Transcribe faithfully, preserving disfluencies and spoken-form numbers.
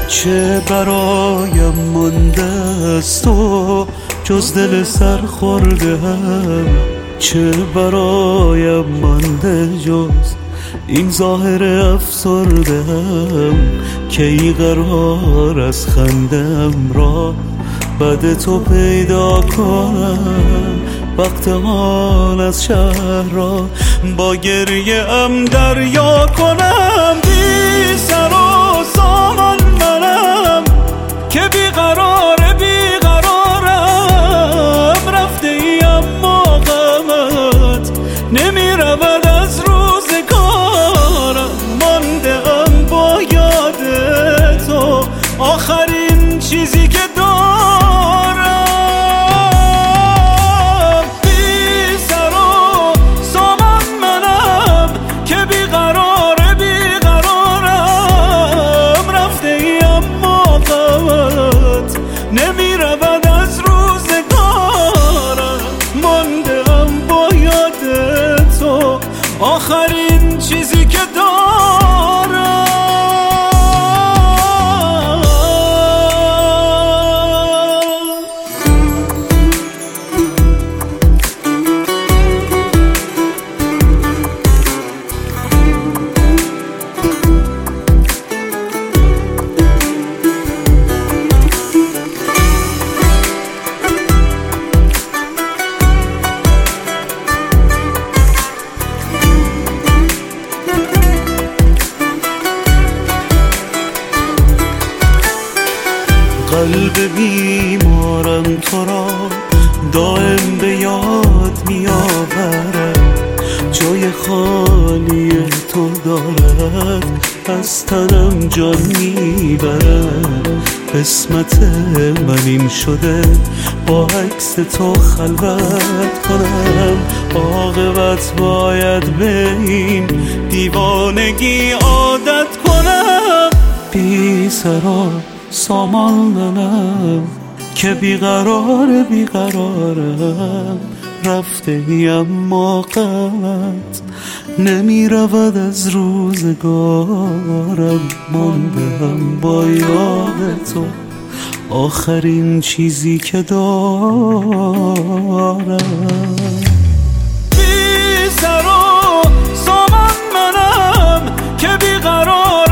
چه برایم مانده از تو جز دل سر خورده هم، چه برایم مانده جز این ظاهر افسرده هم، که ای قرار از خندم را بعد تو پیدا کنم، وقت آن از شهر را با گریه ام دریا کنم. بی سر و سامان منم که بیقرار بیقرارم، رفته ای اما غمت نمی رود از روزگارم، مانده ام با یاد تو آخرین چیزی که دارم. بی سر و سامان منم که بیقرار بیقرارم، رفته ای اما غمت نمی رود از روزگارم، مانده ام با یاد تو آخرین چیزی که دارم. قلب بیمارم تو را دائم به یاد می آورد، جای خالی تو دارد از تنم جان می برد. قسمت من این شده با عکس تو خلوت کنم، عاقبت باید به این دیوانگی عادت کنم. بی سر و سامان منم که بیقرار بیقرارم، رفته ای اما غمت نمی رود از روزگارم، ماندم با یاد تو آخرین چیزی که دارم. بی سر و سامان منم که بیقرار